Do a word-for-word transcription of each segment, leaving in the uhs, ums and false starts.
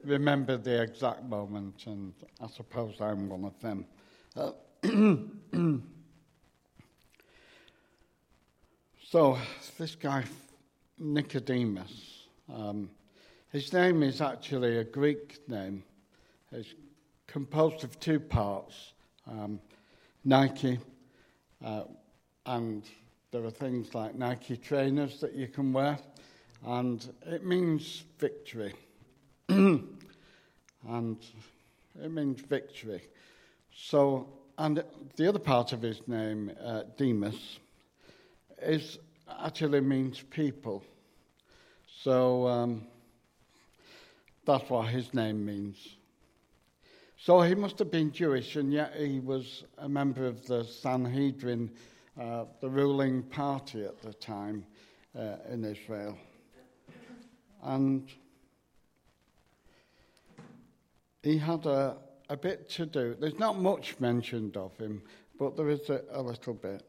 remember the exact moment, and I suppose I'm one of them. Uh, so, this guy, Nicodemus, um, his name is actually a Greek name. It's composed of two parts, um, Nike, uh, and there are things like Nike trainers that you can wear, and it means victory. And it means victory. So, and the other part of his name, uh, Demas, is actually means people. So um, that's what his name means. So he must have been Jewish, and yet he was a member of the Sanhedrin, uh, the ruling party at the time uh, in Israel. And he had a, a bit to do. There's not much mentioned of him, but there is a, a little bit.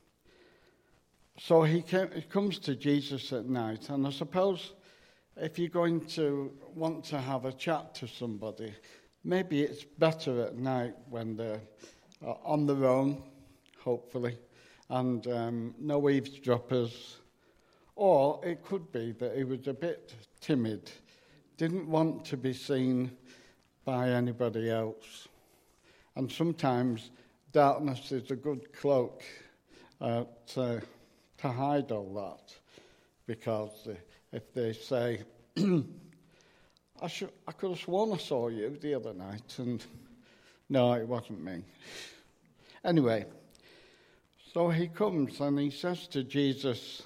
So he, came, he comes to Jesus at night, and I suppose if you're going to want to have a chat to somebody, maybe it's better at night when they're uh, on their own, hopefully, and um, no eavesdroppers. Or it could be that he was a bit timid, didn't want to be seen by anybody else. And sometimes darkness is a good cloak uh, to, to hide all that, because if they say, I, should, I could have sworn I saw you the other night, and no, it wasn't me. Anyway, so he comes and he says to Jesus,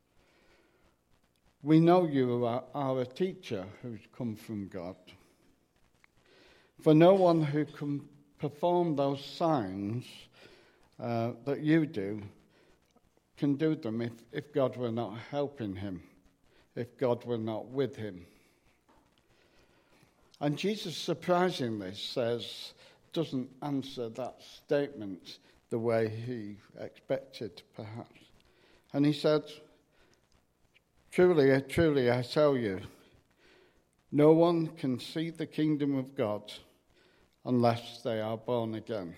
we know you are, are a teacher who's come from God. For no one who can perform those signs uh, that you do can do them if, if God were not helping him, if God were not with him. And Jesus, surprisingly, says, doesn't answer that statement the way he expected, perhaps. And he said, Truly, truly, I tell you, no one can see the kingdom of God unless they are born again.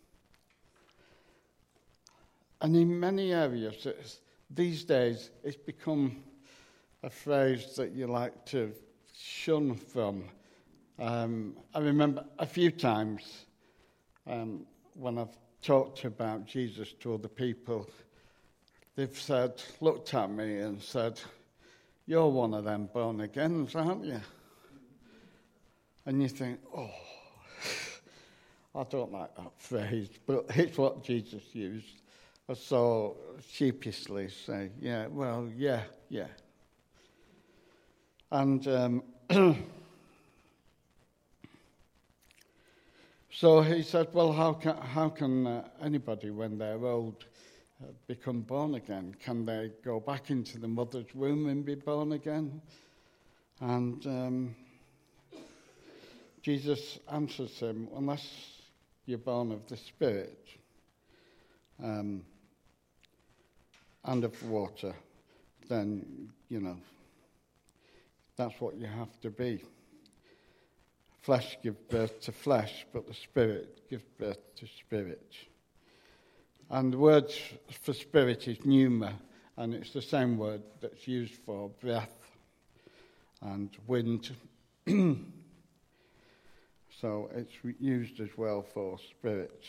And in many areas, it's, these days, it's become a phrase that you like to shun from. Um, I remember a few times um, when I've talked about Jesus to other people, they've said, looked at me and said, you're one of them born-agains, aren't you? And you think, oh, I don't like that phrase, but it's what Jesus used. So sheepishly say, yeah, well, yeah, yeah. And um, so he said, well, how can, how can uh, anybody, when they're old, uh, become born again? Can they go back into the mother's womb and be born again? And um, Jesus answers him, unless you're born of the Spirit um, and of water, then, you know, that's what you have to be. Flesh gives birth to flesh, but the Spirit gives birth to spirit. And the word for spirit is pneuma, and it's the same word that's used for breath and wind. So it's used as well for spirit.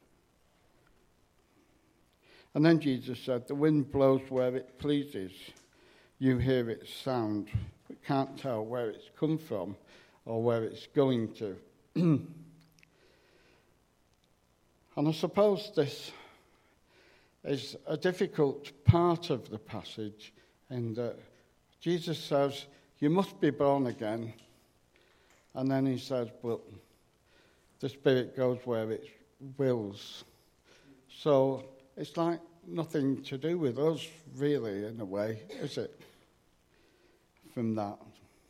And then Jesus said, the wind blows where it pleases. You hear its sound, but can't tell where it's come from or where it's going to. And I suppose this is a difficult part of the passage in that Jesus says, you must be born again. And then he says, but the Spirit goes where it wills. So it's like nothing to do with us, really, in a way, is it? From that.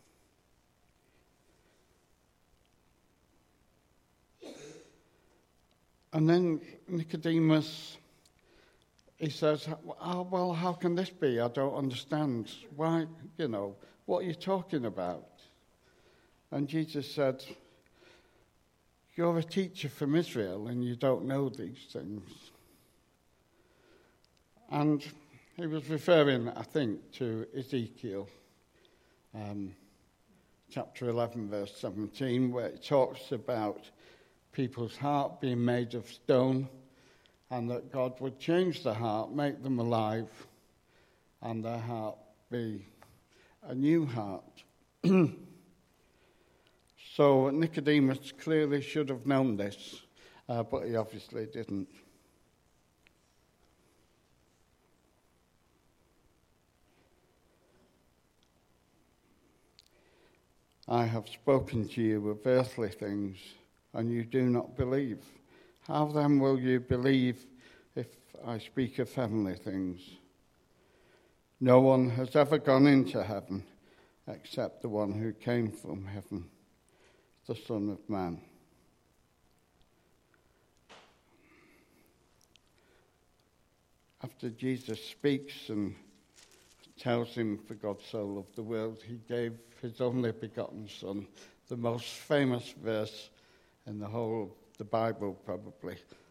And then Nicodemus, he says, oh, well, how can this be? I don't understand. Why, you know, what are you talking about? And Jesus said, "You're a teacher from Israel and you don't know these things." And he was referring, I think, to Ezekiel um, chapter eleven, verse seventeen, where it talks about people's heart being made of stone, and that God would change the heart, make them alive, and their heart be a new heart. So Nicodemus clearly should have known this, uh, but he obviously didn't. I have spoken to you of earthly things, and you do not believe. How then will you believe if I speak of heavenly things? No one has ever gone into heaven except the one who came from heaven, the Son of Man. After Jesus speaks and tells him, "For God so loved the world, he gave his only begotten Son," the most famous verse in the whole of the Bible, probably.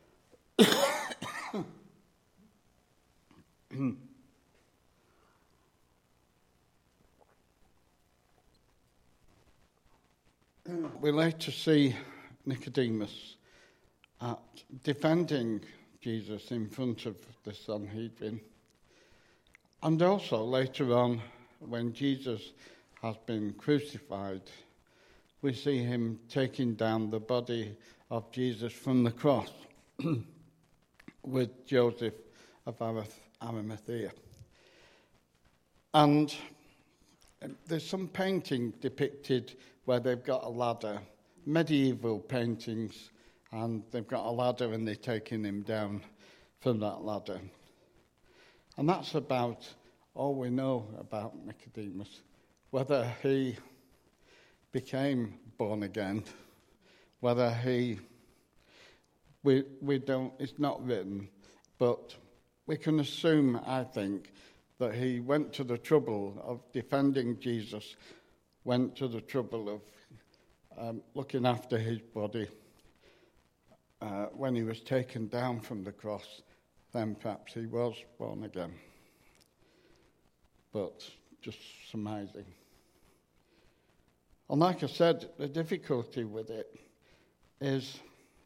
We later see Nicodemus at defending Jesus in front of the Sanhedrin. And also later on, when Jesus has been crucified, we see him taking down the body of Jesus from the cross with Joseph of Arimathea. And there's some painting depicted where they've got a ladder, medieval paintings, and they've got a ladder and they're taking him down from that ladder. And that's about all we know about Nicodemus, whether he became born again, whether he, we we don't, it's not written, but we can assume, I think, that he went to the trouble of defending Jesus, went to the trouble of um, looking after his body uh, when he was taken down from the cross. Then perhaps he was born again. But just surmising. And like I said, the difficulty with it is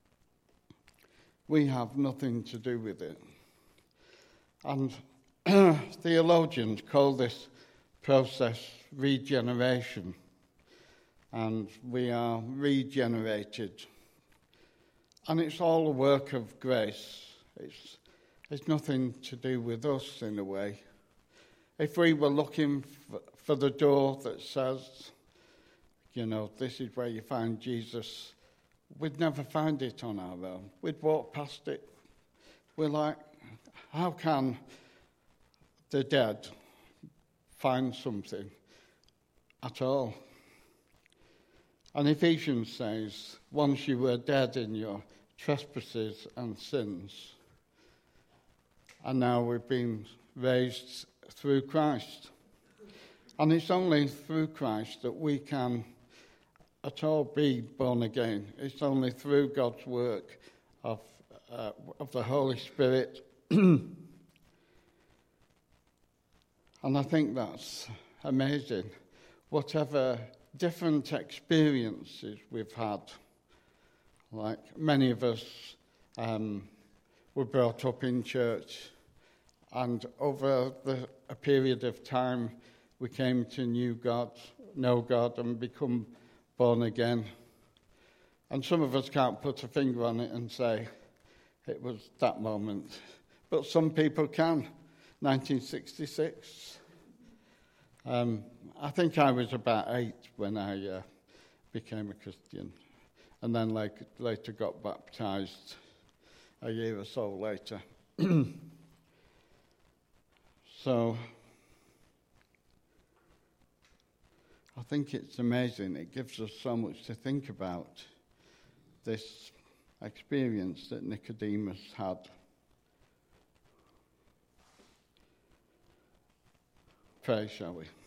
we have nothing to do with it. And theologians call this process regeneration. And we are regenerated. And it's all a work of grace. It's, it's nothing to do with us in a way. If we were looking for, for the door that says, you know, this is where you find Jesus, we'd never find it on our own. We'd walk past it. We're like, how can the dead find something at all? And Ephesians says, once you were dead in your trespasses and sins, and now we've been raised through Christ. And it's only through Christ that we can at all be born again. It's only through God's work of, uh, of the Holy Spirit. And I think that's amazing. Whatever different experiences we've had, like many of us um, were brought up in church, and over the, a period of time we came to know God, know God and become born again. And some of us can't put a finger on it and say it was that moment. But some people can. nineteen sixty-six. Um, I think I was about eight when I uh, became a Christian. And then like, later got baptised a year or so later. So I think it's amazing. It gives us so much to think about, this experience that Nicodemus had. Pray, shall we?